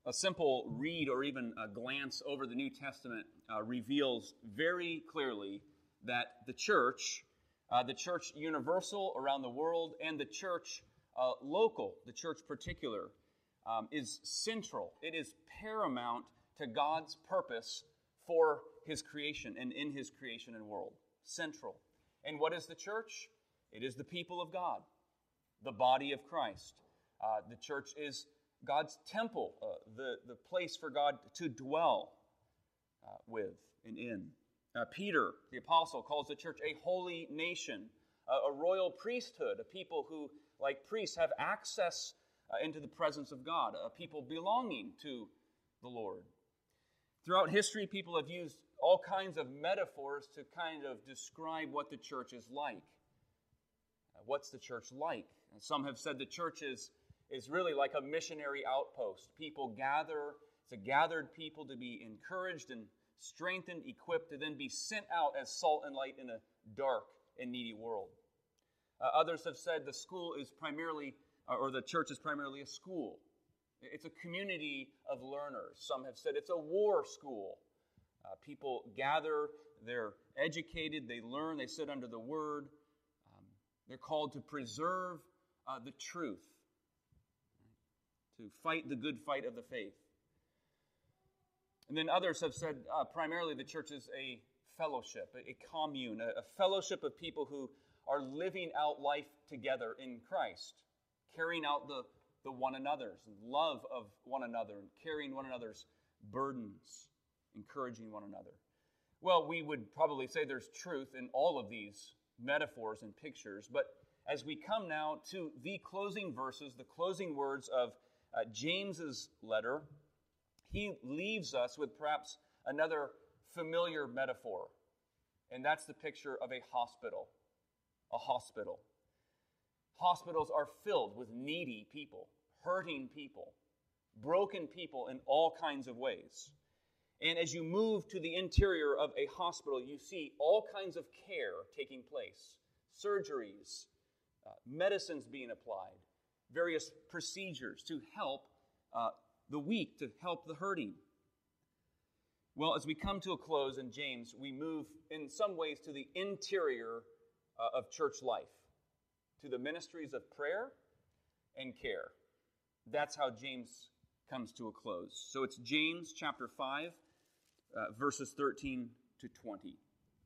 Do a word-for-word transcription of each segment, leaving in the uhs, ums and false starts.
A simple read or even a glance over the New Testament uh, reveals very clearly that the church, uh, the church universal around the world, and the church uh, local, the church particular, um, is central. It is paramount to God's purpose for His creation and in His creation and world. Central. And what is the church? It is the people of God, the body of Christ. Uh, the church is God's temple, uh, the, the place for God to dwell uh, with and in. Uh, Peter, the apostle, calls the church a holy nation, uh, a royal priesthood, a people who, like priests, have access uh, into the presence of God, a people belonging to the Lord. Throughout history, people have used all kinds of metaphors to kind of describe what the church is like. Uh, what's the church like? And some have said the church is is really like a missionary outpost. People gather, it's a gathered people to be encouraged and strengthened, equipped to then be sent out as salt and light in a dark and needy world. Uh, others have said the school is primarily, or the church is primarily a school. It's a community of learners. Some have said it's a war school. Uh, people gather, they're educated, they learn, they sit under the Word. Um, they're called to preserve uh, the truth, to fight the good fight of the faith. And then others have said uh, primarily the church is a fellowship, a, a commune, a, a fellowship of people who are living out life together in Christ, carrying out the, the one another's, love of one another, and carrying one another's burdens, encouraging one another. Well, we would probably say there's truth in all of these metaphors and pictures, but as we come now to the closing verses, the closing words of Uh, James's letter, he leaves us with perhaps another familiar metaphor, and that's the picture of a hospital. A hospital. Hospitals are filled with needy people, hurting people, broken people in all kinds of ways. And as you move to the interior of a hospital, you see all kinds of care taking place, surgeries, uh, medicines being applied, various procedures to help uh, the weak, to help the hurting. Well, as we come to a close in James, we move in some ways to the interior uh, of church life, to the ministries of prayer and care. That's how James comes to a close. So it's James chapter five, uh, verses thirteen to twenty.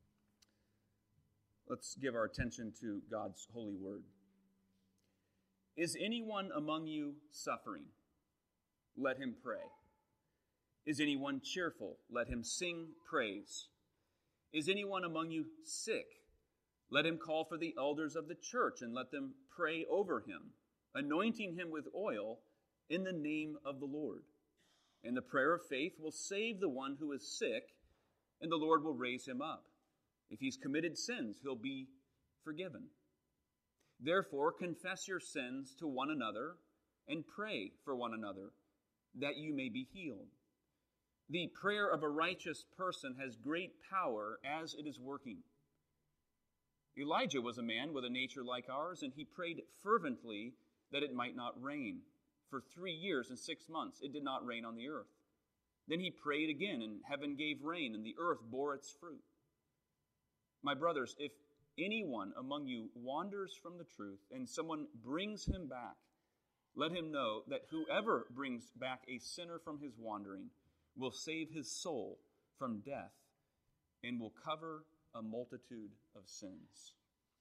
Let's give our attention to God's holy word. Is anyone among you suffering? Let him pray. Is anyone cheerful? Let him sing praise. Is anyone among you sick? Let him call for the elders of the church and let them pray over him, anointing him with oil in the name of the Lord. And the prayer of faith will save the one who is sick, and the Lord will raise him up. If he's committed sins, he'll be forgiven. Therefore, confess your sins to one another and pray for one another, that you may be healed. The prayer of a righteous person has great power as it is working. Elijah was a man with a nature like ours, and he prayed fervently that it might not rain. For three years and six months it did not rain on the earth. Then he prayed again, and heaven gave rain, and the earth bore its fruit. My brothers, if anyone among you wanders from the truth, and someone brings him back, let him know that whoever brings back a sinner from his wandering will save his soul from death and will cover a multitude of sins.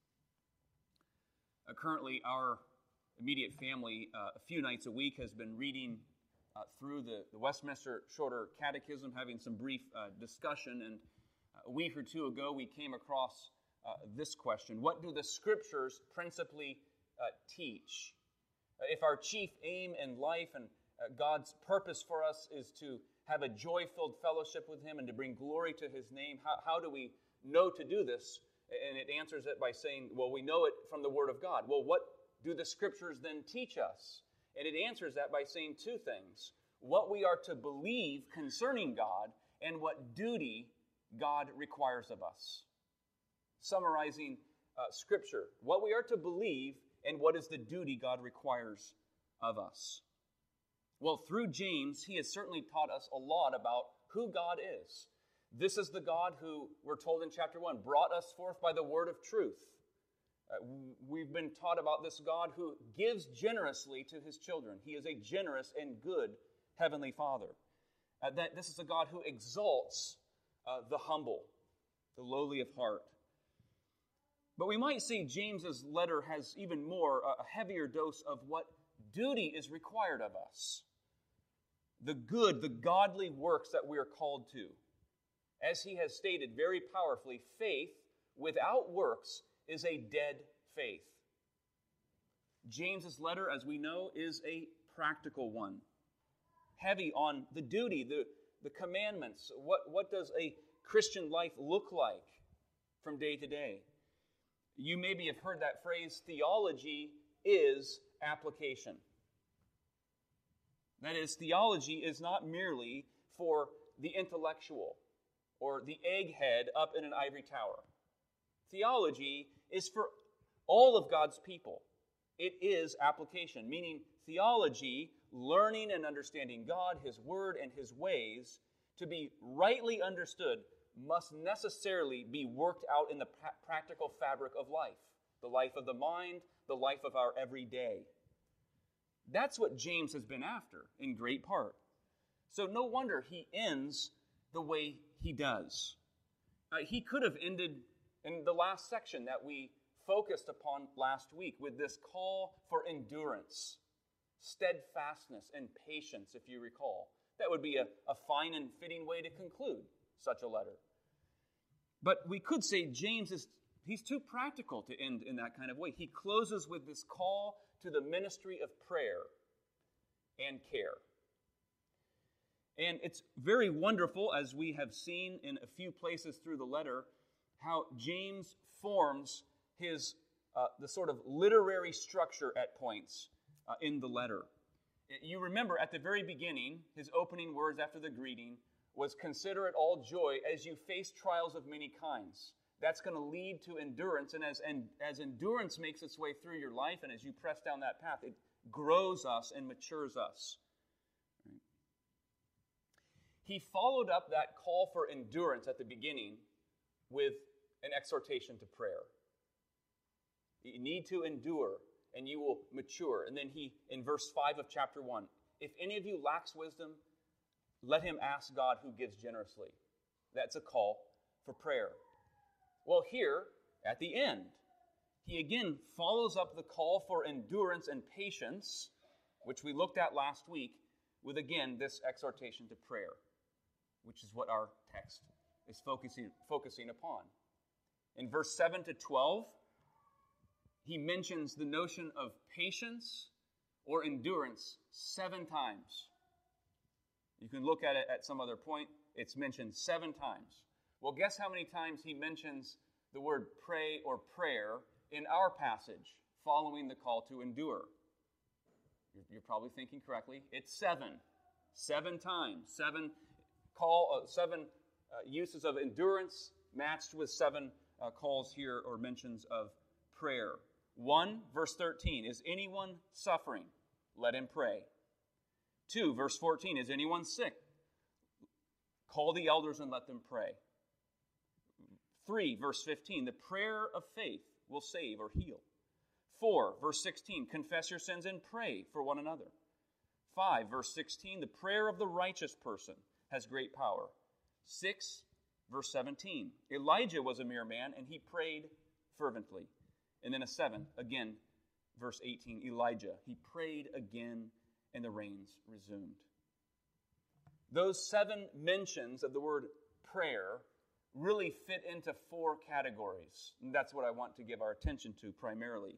Uh, currently, our immediate family, uh, a few nights a week, has been reading uh, through the, the Westminster Shorter Catechism, having some brief uh, discussion. And a week or two ago, we came across uh, this question: what do the Scriptures principally uh, teach? Uh, if our chief aim in life and uh, God's purpose for us is to have a joy-filled fellowship with Him and to bring glory to His name, how, how do we know to do this? And it answers it by saying, well, we know it from the Word of God. Well, what do the Scriptures then teach us? And it answers that by saying two things: what we are to believe concerning God and what duty God requires of us. Summarizing uh, Scripture, what we are to believe and what is the duty God requires of us. Well, through James, he has certainly taught us a lot about who God is. This is the God who, we're told in chapter one, brought us forth by the word of truth. Uh, we've been taught about this God who gives generously to his children. He is a generous and good heavenly Father. Uh, that this is a God who exalts uh, the humble, the lowly of heart. But we might say James's letter has even more, a heavier dose of what duty is required of us. The good, the godly works that we are called to. As he has stated very powerfully, faith without works is a dead faith. James's letter, as we know, is a practical one. Heavy on the duty, the, the commandments. What, what does a Christian life look like from day to day? You maybe have heard that phrase, theology is application. That is, theology is not merely for the intellectual or the egghead up in an ivory tower. Theology is for all of God's people. It is application, meaning theology, learning and understanding God, His Word, and His ways, to be rightly understood, must necessarily be worked out in the pra- practical fabric of life, the life of the mind, the life of our everyday. That's what James has been after in great part. So no wonder he ends the way he does. Uh, he could have ended in the last section that we focused upon last week with this call for endurance, steadfastness, and patience, if you recall. That would be a, a fine and fitting way to conclude such a letter. But we could say James is he's too practical to end in that kind of way. He closes with this call to the ministry of prayer and care. And it's very wonderful, as we have seen in a few places through the letter, how James forms his uh, the sort of literary structure at points uh, in the letter. You remember at the very beginning, his opening words after the greeting was, "Consider it all joy as you face trials of many kinds." That's going to lead to endurance, and as, and as endurance makes its way through your life, and as you press down that path, it grows us and matures us. Right? He followed up that call for endurance at the beginning with an exhortation to prayer. You need to endure, and you will mature. And then he, in verse five of chapter one, "If any of you lacks wisdom, let him ask God who gives generously." That's a call for prayer. Well, here, at the end, he again follows up the call for endurance and patience, which we looked at last week, with again this exhortation to prayer, which is what our text is focusing, focusing upon. In verse seven to twelve, he mentions the notion of patience or endurance seven times. You can look at it at some other point. It's mentioned seven times. Well, guess how many times he mentions the word pray or prayer in our passage following the call to endure? You're probably thinking correctly. It's seven. Seven times. Seven call, uh, seven uh, uses of endurance matched with seven uh, calls here or mentions of prayer. One, verse thirteen, "Is anyone suffering? Let him pray." Two, verse fourteen, "Is anyone sick? Call the elders and let them pray." Three, verse fifteen, "The prayer of faith will save or heal." Four, verse sixteen, "Confess your sins and pray for one another." Five, verse sixteen, "The prayer of the righteous person has great power." Six, verse seventeen, "Elijah was a mere man and he prayed fervently." And then a seventh, again, verse eighteen, Elijah, he prayed again and the rains resumed. Those seven mentions of the word prayer really fit into four categories. And that's what I want to give our attention to primarily.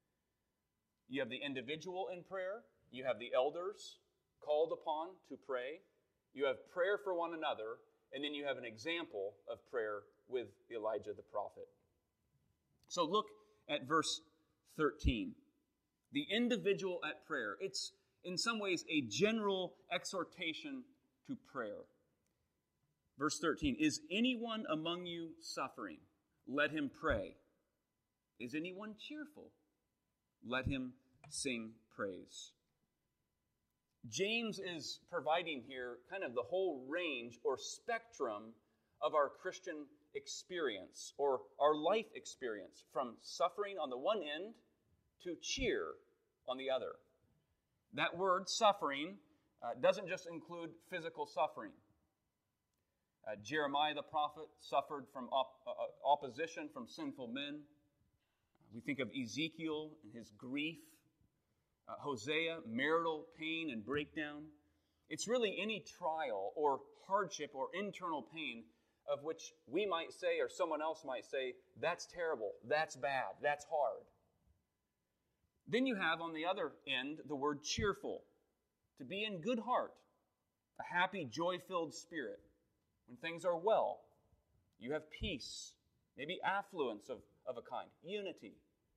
You have the individual in prayer. You have the elders called upon to pray. You have prayer for one another. And then you have an example of prayer with Elijah the prophet. So look at verse thirteen. The individual at prayer. It's in some ways a general exhortation to prayer. Verse thirteen, "Is anyone among you suffering? Let him pray. Is anyone cheerful? Let him sing praise." James is providing here kind of the whole range or spectrum of our Christian experience or our life experience, from suffering on the one end to cheer on the other. That word, suffering, uh, doesn't just include physical suffering. Uh, Jeremiah the prophet suffered from op- uh, opposition from sinful men. We think of Ezekiel and his grief. Uh, Hosea, marital pain and breakdown. It's really any trial or hardship or internal pain of which we might say, or someone else might say, that's terrible, that's bad, that's hard. Then you have on the other end the word cheerful, to be in good heart, a happy, joy-filled spirit. When things are well, you have peace, maybe affluence of, of a kind, unity.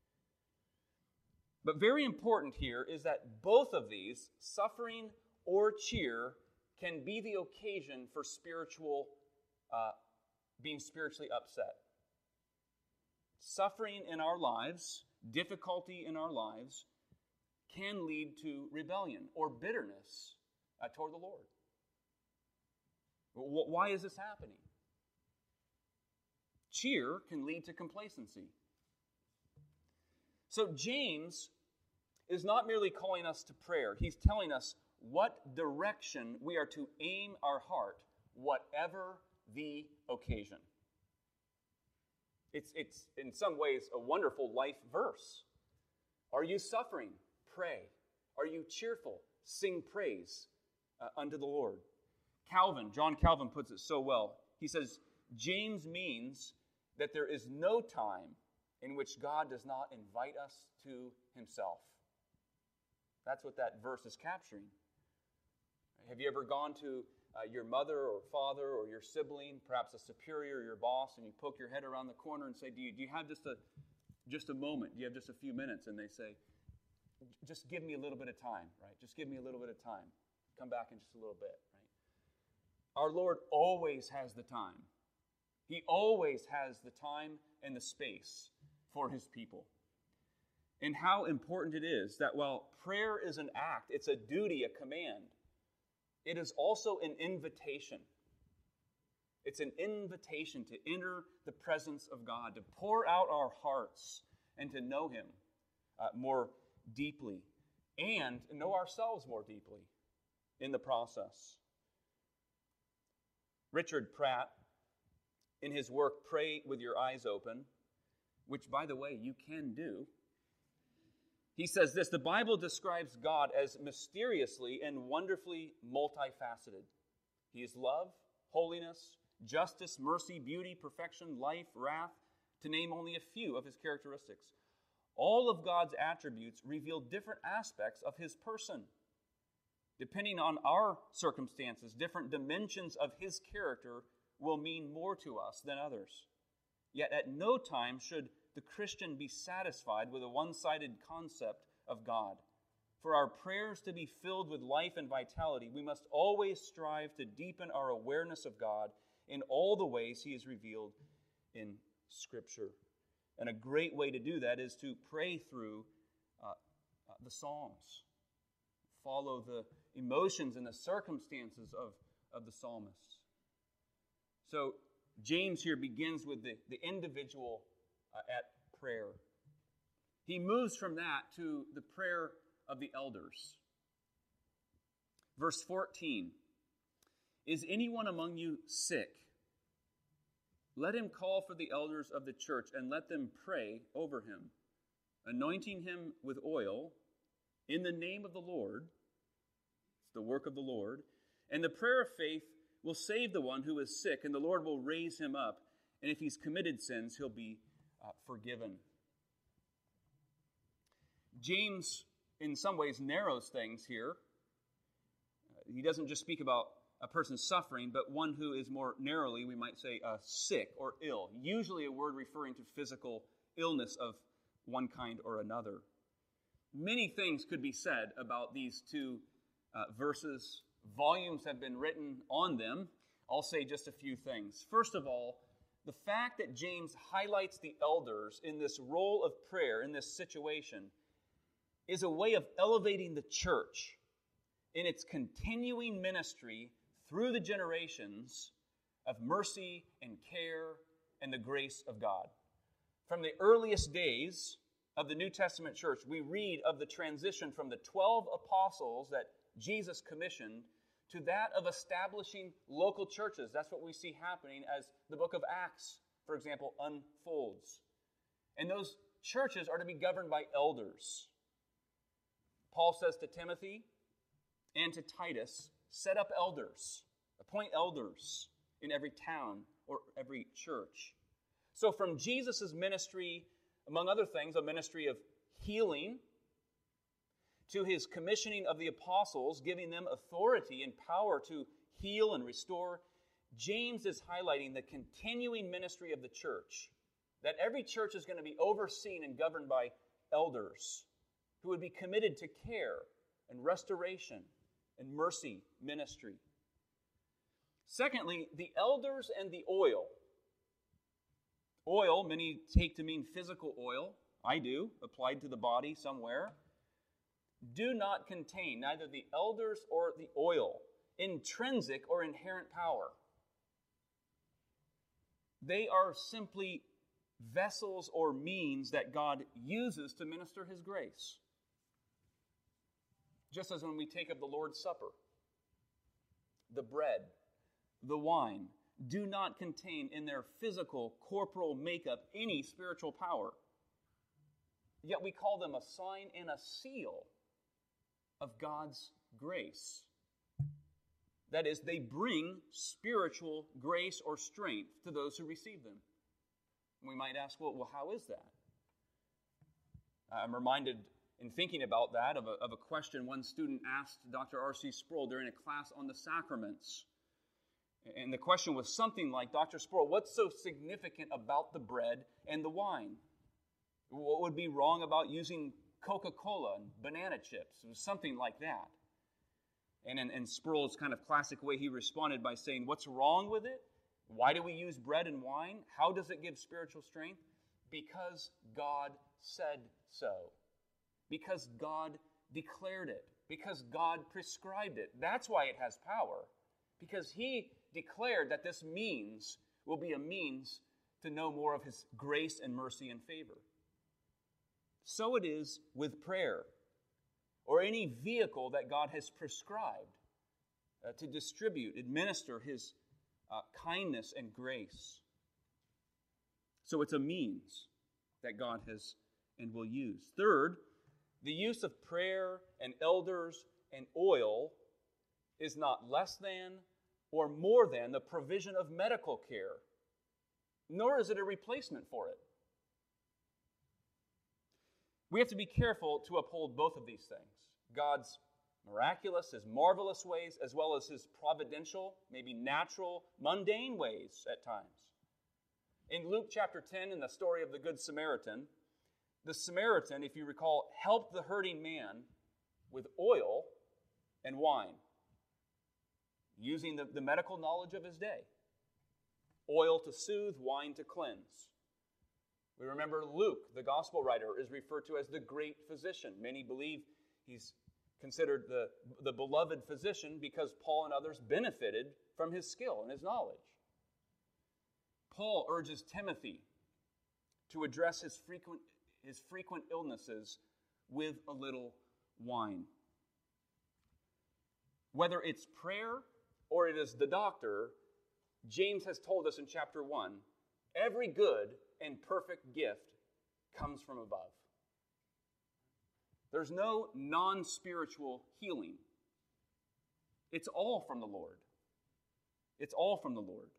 But very important here is that both of these, suffering or cheer, can be the occasion for spiritual, uh, being spiritually upset. Suffering in our lives, difficulty in our lives, can lead to rebellion or bitterness uh, toward the Lord. Why is this happening? Cheer can lead to complacency. So James is not merely calling us to prayer. He's telling us what direction we are to aim our heart, whatever the occasion. It's, it's in some ways a wonderful life verse. Are you suffering? Pray. Are you cheerful? Sing praise uh, unto the Lord. Calvin, John Calvin puts it so well. He says, James means that there is no time in which God does not invite us to himself. That's what that verse is capturing. Have you ever gone to uh, your mother or father or your sibling, perhaps a superior, your boss, and you poke your head around the corner and say, do you, do you have just a, just a moment? Do you have just a few minutes? And they say, just give me a little bit of time, right? Just give me a little bit of time. Come back in just a little bit, right? Our Lord always has the time. He always has the time and the space for his people. And how important it is that while prayer is an act, it's a duty, a command, it is also an invitation. It's an invitation to enter the presence of God, to pour out our hearts and to know him uh, more deeply and know ourselves more deeply in the process. Richard Pratt, in his work, Pray with Your Eyes Open, which, by the way, you can do, he says this: the Bible describes God as mysteriously and wonderfully multifaceted. He is love, holiness, justice, mercy, beauty, perfection, life, wrath, to name only a few of his characteristics. All of God's attributes reveal different aspects of his person. Depending on our circumstances, different dimensions of his character will mean more to us than others. Yet at no time should the Christian be satisfied with a one-sided concept of God. For our prayers to be filled with life and vitality, we must always strive to deepen our awareness of God in all the ways he is revealed in Scripture. And a great way to do that is to pray through uh, uh, the Psalms. Follow the emotions and the circumstances of, of the psalmists. So James here begins with the, the individual uh, at prayer. He moves from that to the prayer of the elders. Verse fourteen, is anyone among you sick? Let him call for the elders of the church and let them pray over him, anointing him with oil in the name of the Lord. It's the work of the Lord. And the prayer of faith will save the one who is sick, and the Lord will raise him up. And if he's committed sins, he'll be uh, forgiven. James, in some ways, narrows things here. Uh, he doesn't just speak about a person suffering, but one who is more narrowly, we might say, uh, sick or ill. Usually a word referring to physical illness of one kind or another. Many things could be said about these two uh, verses. Volumes have been written on them. I'll say just a few things. First of all, the fact that James highlights the elders in this role of prayer, in this situation, is a way of elevating the church in its continuing ministry through the generations of mercy and care and the grace of God. From the earliest days of the New Testament church, we read of the transition from the twelve apostles that Jesus commissioned to that of establishing local churches. That's what we see happening as the book of Acts, for example, unfolds. And those churches are to be governed by elders. Paul says to Timothy and to Titus, set up elders, appoint elders in every town or every church. So from Jesus' ministry, among other things, a ministry of healing, to his commissioning of the apostles, giving them authority and power to heal and restore, James is highlighting the continuing ministry of the church, that every church is going to be overseen and governed by elders who would be committed to care and restoration and mercy ministry. Secondly, the elders and the oil. Oil, many take to mean physical oil. I do, applied to the body somewhere. Do not contain, neither the elders or the oil, intrinsic or inherent power. They are simply vessels or means that God uses to minister His grace. Just as when we take up the Lord's Supper, the bread, the wine, do not contain in their physical, corporal makeup any spiritual power. Yet we call them a sign and a seal of God's grace. That is, they bring spiritual grace or strength to those who receive them. We might ask, well, well how is that? I'm reminded, in thinking about that, of a, of a question one student asked Doctor R C Sproul during a class on the sacraments. And the question was something like, Doctor Sproul, what's so significant about the bread and the wine? What would be wrong about using Coca-Cola and banana chips? It was something like that. And in, in Sproul's kind of classic way, he responded by saying, what's wrong with it? Why do we use bread and wine? How does it give spiritual strength? Because God said so. Because God declared it. Because God prescribed it. That's why it has power. Because He declared that this means will be a means to know more of His grace and mercy and favor. So it is with prayer, or any vehicle that God has prescribed uh, to distribute, administer His uh, kindness and grace. So it's a means that God has and will use. Third, the use of prayer and elders and oil is not less than or more than the provision of medical care, nor is it a replacement for it. We have to be careful to uphold both of these things. God's miraculous, His marvelous ways, as well as His providential, maybe natural, mundane ways at times. In Luke chapter ten, in the story of the Good Samaritan, the Samaritan, if you recall, helped the hurting man with oil and wine, using the, the medical knowledge of his day. Oil to soothe, wine to cleanse. We remember Luke, the gospel writer, is referred to as the great physician. Many believe he's considered the, the beloved physician because Paul and others benefited from his skill and his knowledge. Paul urges Timothy to address his frequent, his frequent illnesses with a little wine. Whether it's prayer or it is the doctor, James has told us in chapter one, every good and perfect gift comes from above. There's no non-spiritual healing. It's all from the Lord. It's all from the Lord.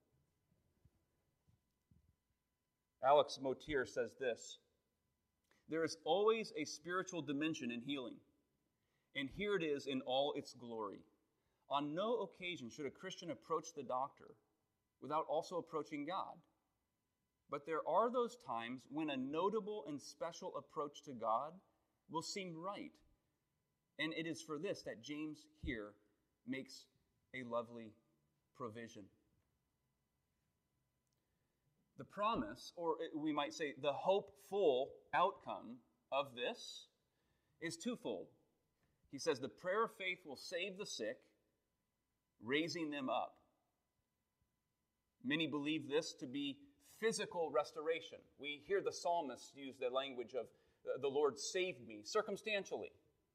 Alex Motyer says this, there is always a spiritual dimension in healing, and here it is in all its glory. On no occasion should a Christian approach the doctor without also approaching God. But there are those times when a notable and special approach to God will seem right. And it is for this that James here makes a lovely provision. The promise, or we might say the hopeful outcome of this, is twofold. He says the prayer of faith will save the sick, raising them up. Many believe this to be physical restoration. We hear the psalmist use the language of the Lord saved me circumstantially.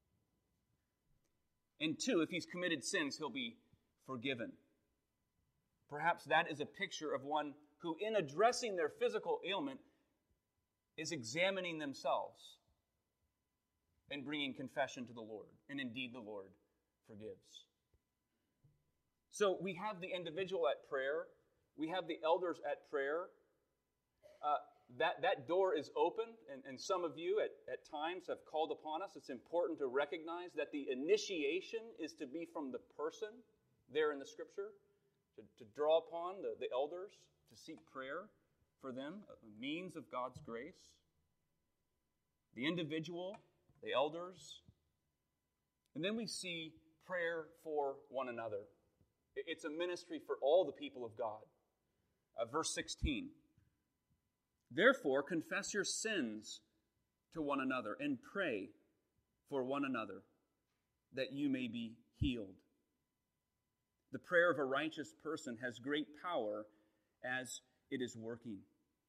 And two, if he's committed sins, he'll be forgiven. Perhaps that is a picture of one who, in addressing their physical ailment, is examining themselves and bringing confession to the Lord. And indeed, the Lord forgives. So we have the individual at prayer. We have the elders at prayer. Uh, that, that door is open, and, and some of you at, at times have called upon us. It's important to recognize that the initiation is to be from the person there in the Scripture, to, to draw upon the, the elders, to seek prayer for them, a means of God's grace. The individual, the elders, and then we see prayer for one another. It's a ministry for all the people of God. Uh, verse sixteen. Therefore, confess your sins to one another and pray for one another that you may be healed. The prayer of a righteous person has great power as it is working.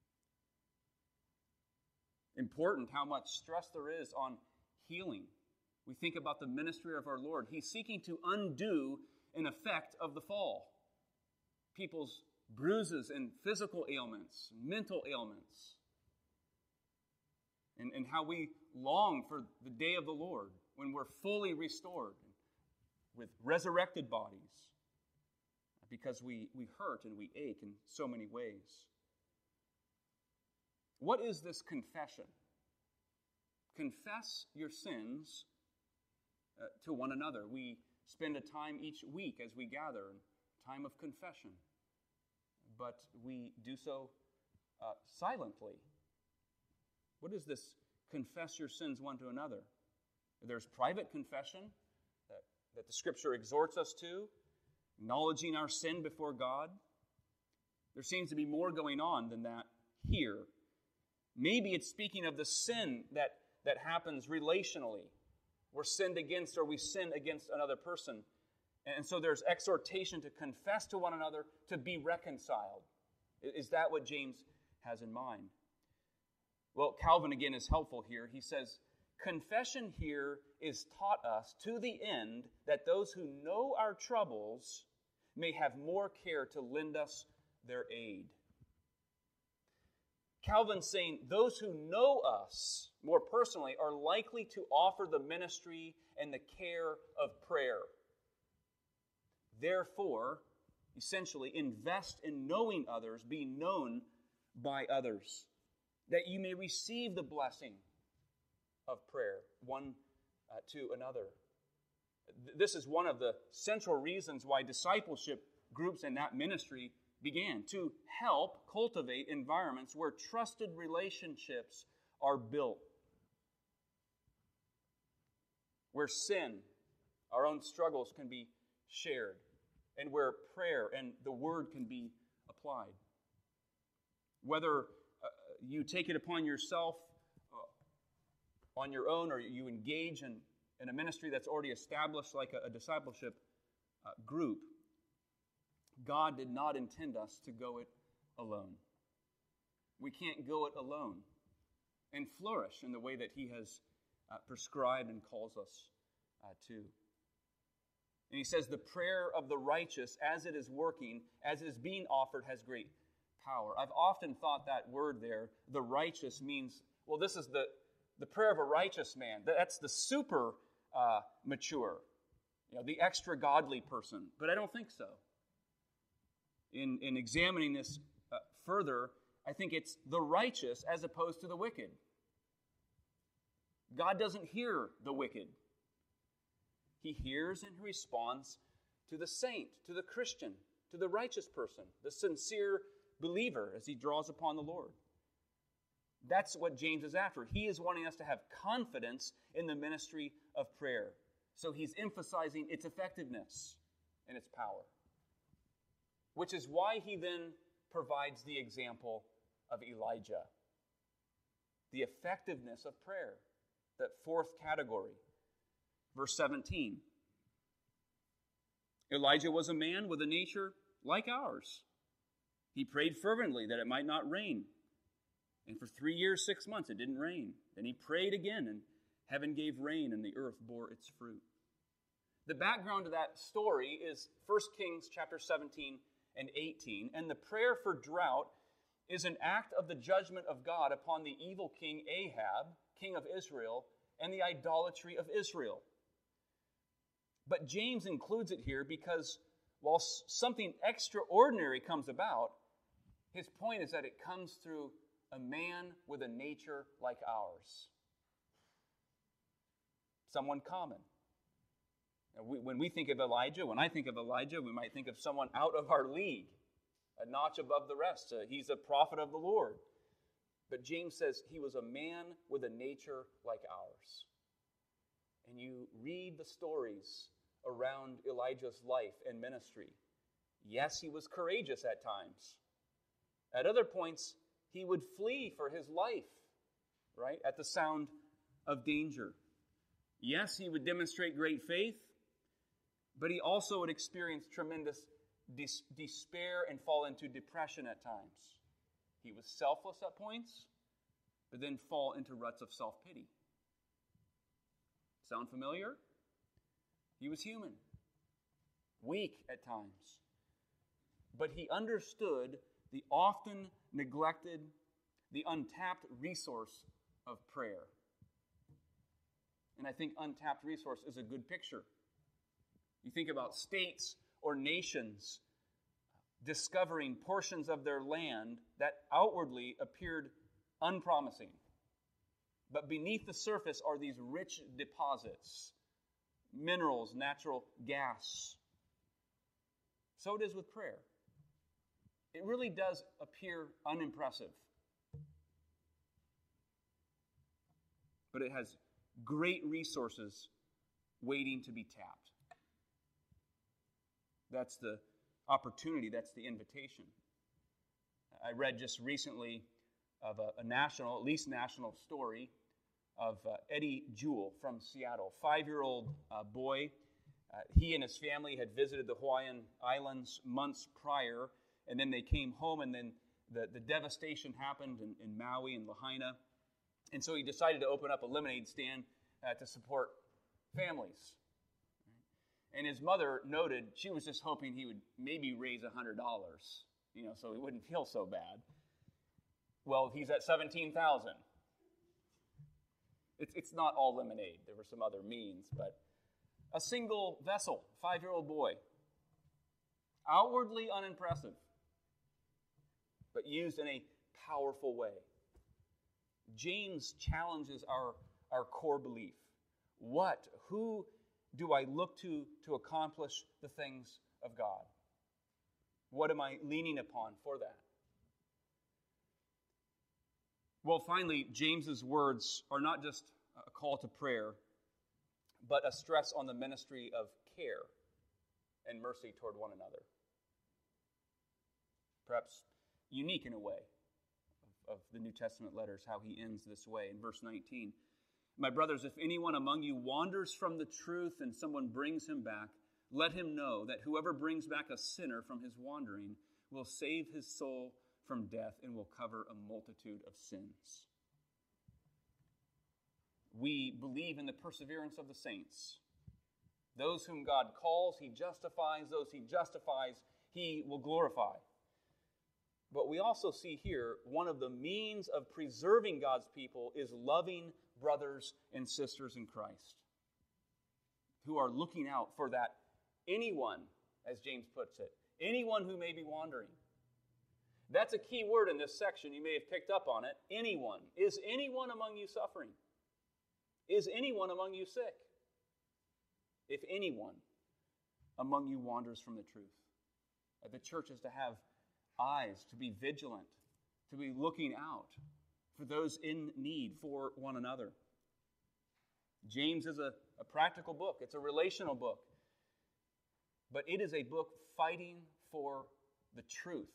Important how much stress there is on healing. We think about the ministry of our Lord. He's seeking to undo an effect of the fall. People's bruises and physical ailments, mental ailments, and, and how we long for the day of the Lord when we're fully restored with resurrected bodies, because we, we hurt and we ache in so many ways. What is this confession? Confess your sins uh, to one another. We spend a time each week as we gather, a time of confession. But we do so uh, silently. What is this confess your sins one to another? There's private confession that, that the Scripture exhorts us to, acknowledging our sin before God. There seems to be more going on than that here. Maybe it's speaking of the sin that, that happens relationally. We're sinned against or we sin against another person. And so there's exhortation to confess to one another, to be reconciled. Is that what James has in mind? Well, Calvin again is helpful here. He says, confession here is taught us to the end that those who know our troubles may have more care to lend us their aid. Calvin's saying those who know us more personally are likely to offer the ministry and the care of prayer. Therefore, essentially, invest in knowing others, be known by others, that you may receive the blessing of prayer, one uh, to another. This is one of the central reasons why discipleship groups and that ministry began, to help cultivate environments where trusted relationships are built, where sin, our own struggles, can be shared, and where prayer and the Word can be applied. Whether uh, you take it upon yourself uh, on your own, or you engage in, in a ministry that's already established like a, a discipleship uh, group, God did not intend us to go it alone. We can't go it alone and flourish in the way that He has uh, prescribed and calls us uh, to. And he says, the prayer of the righteous, as it is working, as it is being offered, has great power. I've often thought that word there, the righteous, means, well, this is the, the prayer of a righteous man. That's the super uh, mature, you know, the extra godly person. But I don't think so. In, in examining this uh, further, I think it's the righteous as opposed to the wicked. God doesn't hear the wicked. He hears and responds to the saint, to the Christian, to the righteous person, the sincere believer as he draws upon the Lord. That's what James is after. He is wanting us to have confidence in the ministry of prayer. So he's emphasizing its effectiveness and its power. Which is why he then provides the example of Elijah. The effectiveness of prayer, that fourth category. Verse seventeen. Elijah was a man with a nature like ours. He prayed fervently that it might not rain. And for three years, six months, it didn't rain. Then he prayed again, and heaven gave rain, and the earth bore its fruit. The background to that story is First Kings chapter seventeen and eighteen. And the prayer for drought is an act of the judgment of God upon the evil king Ahab, king of Israel, and the idolatry of Israel. But James includes it here because while something extraordinary comes about, his point is that it comes through a man with a nature like ours. Someone common. When we think of Elijah, when I think of Elijah, we might think of someone out of our league, a notch above the rest. Uh, he's a prophet of the Lord. But James says he was a man with a nature like ours. And you read the stories around Elijah's life and ministry. Yes, he was courageous at times. At other points, he would flee for his life, right, at the sound of danger. Yes, he would demonstrate great faith, but he also would experience tremendous dis- despair and fall into depression at times. He was selfless at points, but then fall into ruts of self-pity. Sound familiar? He was human, weak at times, but he understood the often neglected, the untapped resource of prayer. And I think untapped resource is a good picture. You think about states or nations discovering portions of their land that outwardly appeared unpromising. But beneath the surface are these rich deposits, minerals, natural gas. So it is with prayer. It really does appear unimpressive. But it has great resources waiting to be tapped. That's the opportunity, that's the invitation. I read just recently of a, a national, at least national story of uh, Eddie Jewell from Seattle, five-year-old uh, boy. Uh, he and his family had visited the Hawaiian Islands months prior, and then they came home, and then the, the devastation happened in, in Maui and Lahaina. And so he decided to open up a lemonade stand uh, to support families. And his mother noted she was just hoping he would maybe raise one hundred dollars, you know, so he wouldn't feel so bad. Well, he's at seventeen thousand dollars. It's, it's not all lemonade. There were some other means, but a single vessel, five-year-old boy, outwardly unimpressive, but used in a powerful way. James challenges our, our core belief. What, who do I look to to accomplish the things of God? What am I leaning upon for that? Well, finally, James's words are not just a call to prayer, but a stress on the ministry of care and mercy toward one another. Perhaps unique in a way of, of the New Testament letters, how he ends this way in verse nineteen. My brothers, if anyone among you wanders from the truth and someone brings him back, let him know that whoever brings back a sinner from his wandering will save his soul from death and will cover a multitude of sins. We believe in the perseverance of the saints. Those whom God calls, he justifies. Those he justifies, he will glorify. But we also see here one of the means of preserving God's people is loving brothers and sisters in Christ who are looking out for that anyone, as James puts it, anyone who may be wandering. That's a key word in this section. You may have picked up on it. Anyone. Is anyone among you suffering? Is anyone among you sick? If anyone among you wanders from the truth. The church is to have eyes, to be vigilant, to be looking out for those in need for one another. James is a, a practical book. It's a relational book. But it is a book fighting for the truth.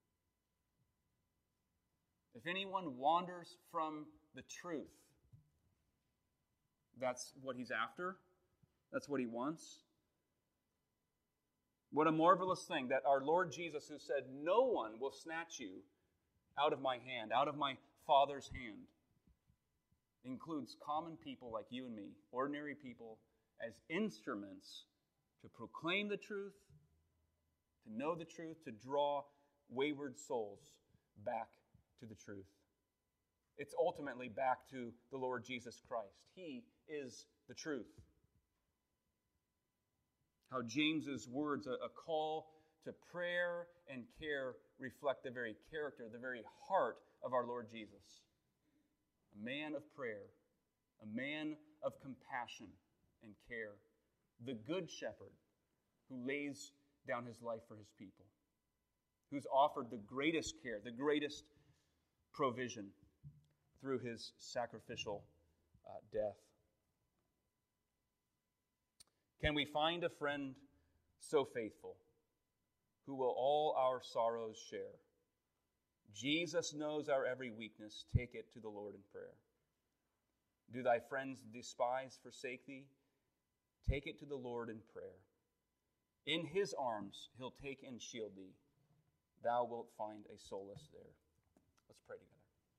If anyone wanders from the truth, that's what he's after. That's what he wants. What a marvelous thing that our Lord Jesus, who said, "No one will snatch you out of my hand, out of my Father's hand," includes common people like you and me, ordinary people, as instruments to proclaim the truth, to know the truth, to draw wayward souls back to the truth. It's ultimately back to the Lord Jesus Christ. He is the truth. How James's words, a, a call to prayer and care, reflect the very character, the very heart of our Lord Jesus. A man of prayer, a man of compassion and care, the good shepherd who lays down his life for his people, who's offered the greatest care, the greatest provision through his sacrificial uh, death. Can we find a friend so faithful who will all our sorrows share? Jesus knows our every weakness. Take it to the Lord in prayer. Do thy friends despise, forsake thee? Take it to the Lord in prayer. In his arms he'll take and shield thee. Thou wilt find a solace there. Let's pray together.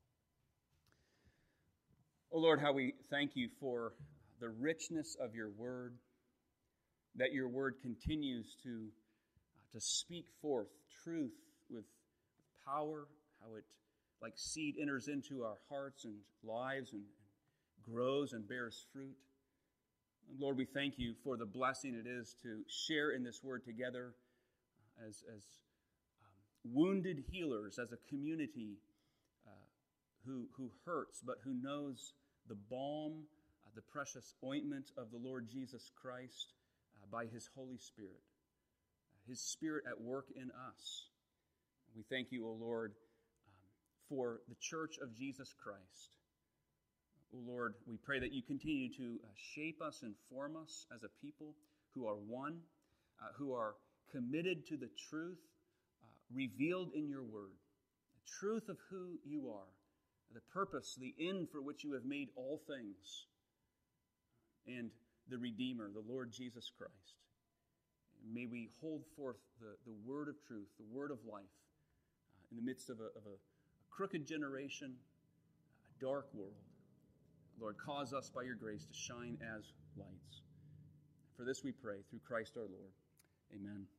Oh Lord, how we thank you for the richness of your word, that your word continues to, uh, to speak forth truth with power, how it, like seed, enters into our hearts and lives and, and grows and bears fruit. And Lord, we thank you for the blessing it is to share in this word together as, as um, wounded healers, as a community uh, who, who hurts, but who knows the balm, uh, the precious ointment of the Lord Jesus Christ uh, by his Holy Spirit, uh, his Spirit at work in us. We thank you, O Lord, um, for the church of Jesus Christ. O Lord, we pray that you continue to uh, shape us and form us as a people who are one, uh, who are committed to the truth uh, revealed in your word, the truth of who you are, the purpose, the end for which you have made all things, and the Redeemer, the Lord Jesus Christ. May we hold forth the, the word of truth, the word of life, uh, in the midst of, a, of a, a crooked generation, a dark world. Lord, cause us by your grace to shine as lights. For this we pray through Christ our Lord. Amen.